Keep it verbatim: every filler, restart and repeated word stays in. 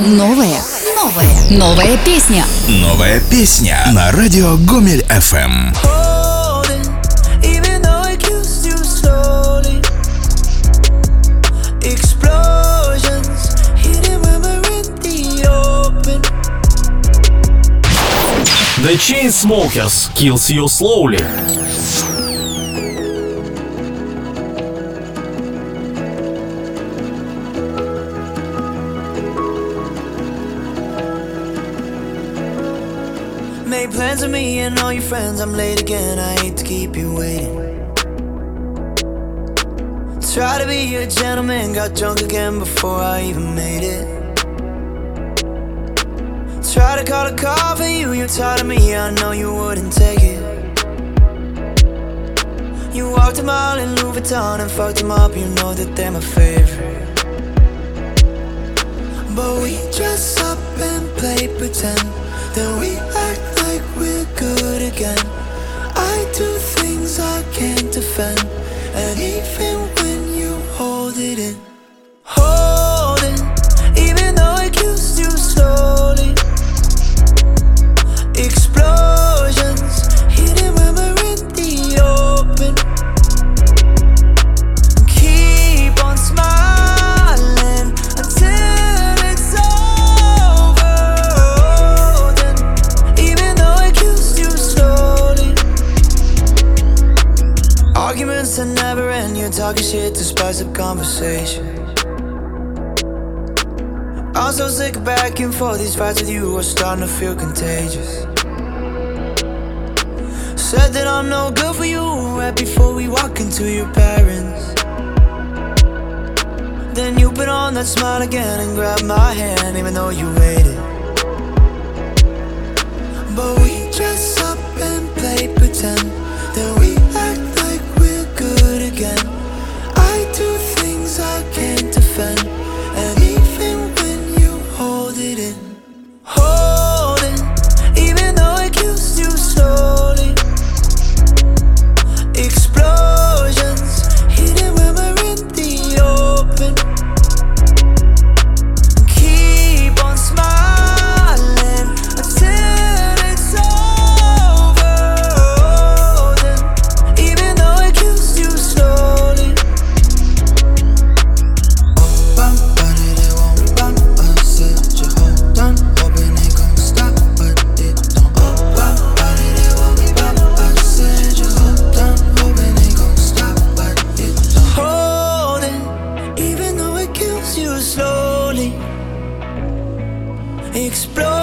Новое. Новое. Новая песня. Новая песня на радио Гомель эф эм. The Chainsmokers, Kills You Slowly. Made plans with me and all your friends. I'm late again, I hate to keep you waiting. Try to be a gentleman, got drunk again before I even made it. Try to call a car for you, you're tired of me, I know you wouldn't take it. You walked a mile in Louis Vuitton and fucked them up, you know that they're my favorite. But we dress up and play pretend, then we act like we're good again. I do things I can't defend, and even when you hold it in, hold it, even though it kills you slowly. Explosions, hidden when we're in the open. Keep on smiling until it's over. Then, even though it kills you slowly. Arguments that never end, you're talking shit to spice up conversation. I'm so sick of back and forth, these fights with you are starting to feel contagious. Said that I'm no good for you right before we walk into your parents. Then you put on that smile again and grab my hand even though you waited. But we dress up and play pretend, then we act like we're good again. I do things I can't defend, and even when you hold it in, hold it, even though it kills you slowly. Explosions, hidden when we're in the open. Keep on smiling until it's over. Then, even though it kills you slowly. Oh, bum, but it won't bump. I said you hold on, hoping it gon' stop, but it don't. Oh, bum, but it won't bump. I said you hold on, hoping it gon' stop, but it don't. Hold it, even though it kills you slowly. Explode.